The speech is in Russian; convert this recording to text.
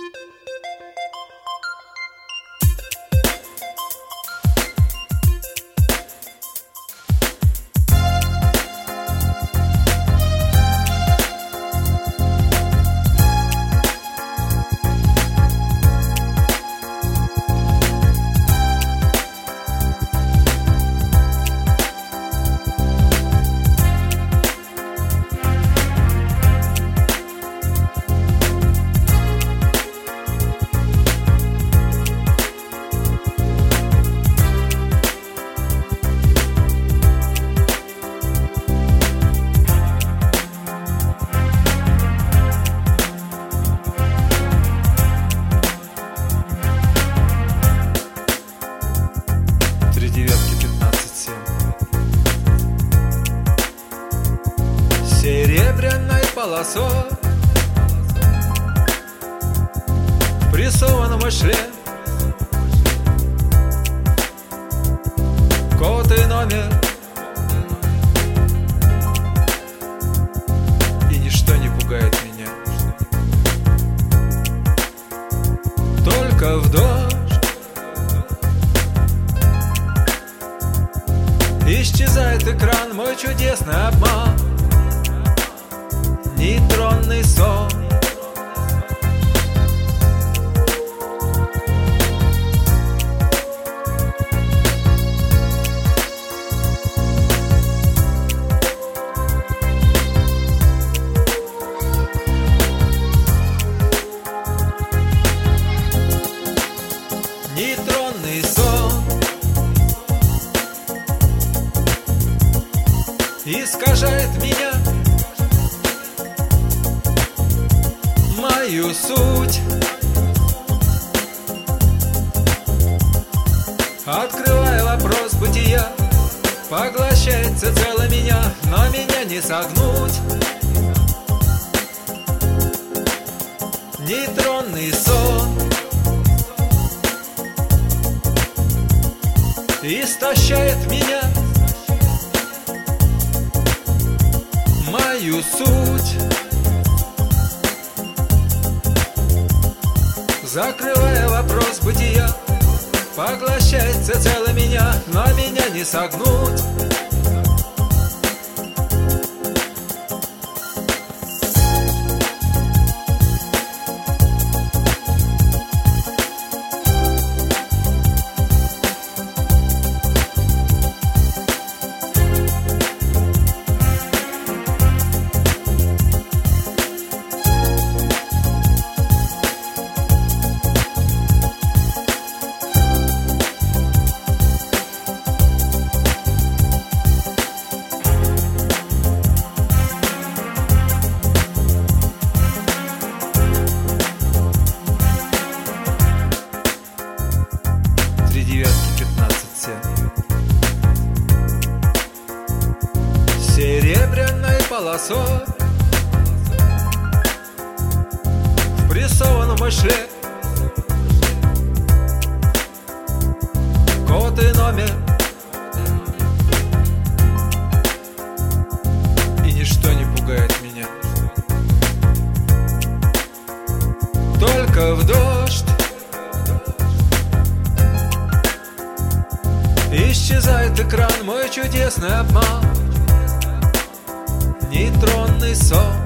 Серебряной полосой в прессованном ошле код и номер, и ничто не пугает меня. Только в дождь исчезает экран, мой чудесный обман, нейтронный сон. Нейтронный сон искажает меня, мою суть, открывая вопрос бытия, поглощается цело меня, но меня не согнуть. Нейтронный сон истощает меня, мою суть, закрывая вопрос бытия, поглощается цело меня, но меня не согнуть. Серебряной полосой в прессованном ошле код и номер, и ничто не пугает меня. Только в дождь исчезает экран, мой чудесный обман, нейтронный сон.